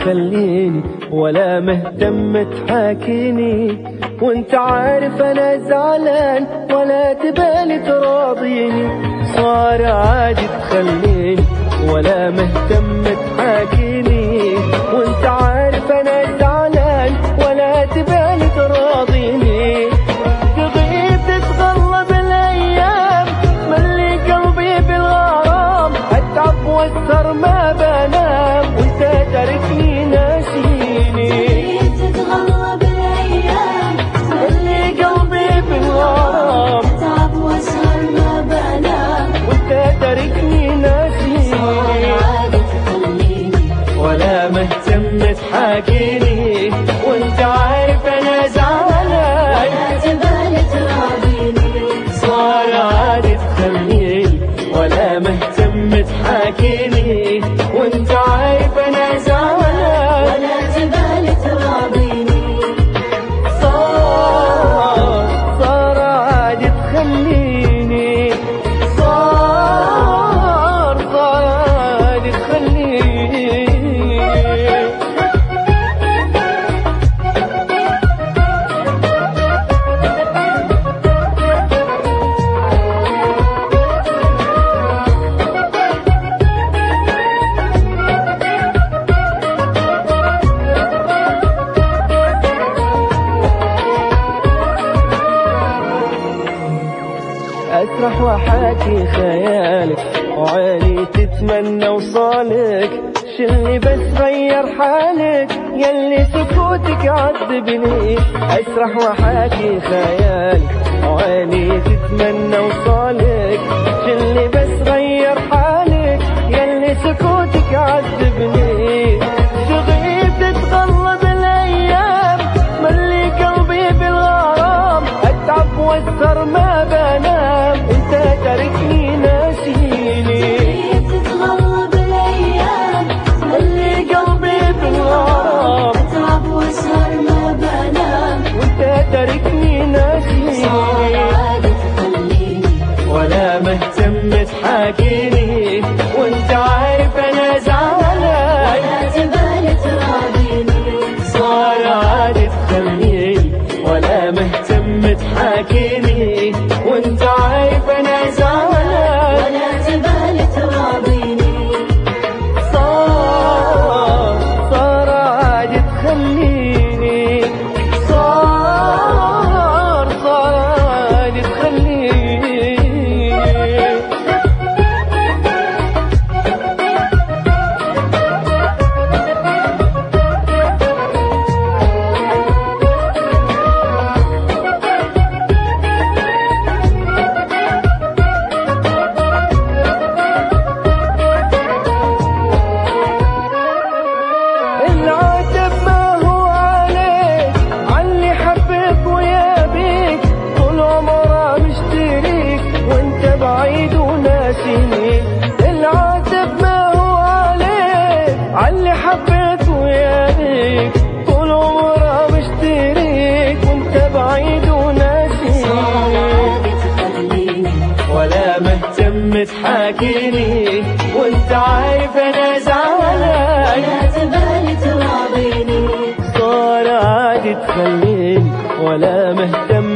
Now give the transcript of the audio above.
تخليني ولا مهتم تحاكيني، وانت عارف انا زعلان ولا تبالي تراضيني. صار عادي تخليني ولا مهتم تحاكيني، وانت عارف انا زعلان ولا تبالي تراضيني. تغيب تتغلب الايام ملي قلبي بالغرام، اتعب واسهر ما بنام وانت تاركني ناسيني. تتغلب الايام ملي قلبي بالغرام، اتعب واسهر ما بنام وانت تاركني ناسيني. عادي تخليني ولا مهتم تحاكيني، وانت عارف انا زعلان ولا تبالي تراضيني. صار عادي تخليني ولا مهتم تحاكيني، وانت عارف انا زعلان ولا تبالي تراضيني. صار عادي تخليني، صار عادي تخليني. أسرح وحاكي خيالك وعيني تتمنى وصالك، شلي بس غير حالك يلي سكوتك عذبني. أسرح وحاكي خيالك وعيني تتمنى وصالك، شلي بس غير حالك يلي سكوتك عذبني. تغيب تتغلب الأيام ملي قلبي بالغرام، أتعب واسهر ما بنام انت تاركني ناسيني. تتغلب الايام ملي قلبي بالغرام، اتعب واسهر ما بنام وانت تاركني ناسيني. عادي تخليني ولا مهتم تحاكيني، وانت عارف انا زعلان ولا تبالي تراضيني. صار عادي تخليني ولا مهتم تحاكيني، وانت عارف انا زعلان ولا تبالي تراضيني. صار عادي تخليني، صار عادي تخليني. العاتب ما هو عليك علي حبك ويا بيك، طول عمره مشتريك وانت بعيد وناسيني. العاتب ما هو عليك علي حبك ويا بيك، طول عمره مشتريك وانت بعيد وناسيني. عادي تخليني ولا مهتم تحاكيني، وانت عارف انا زعلان ولا تبالي تراضيني. صار عادي تخليني ولا مهتم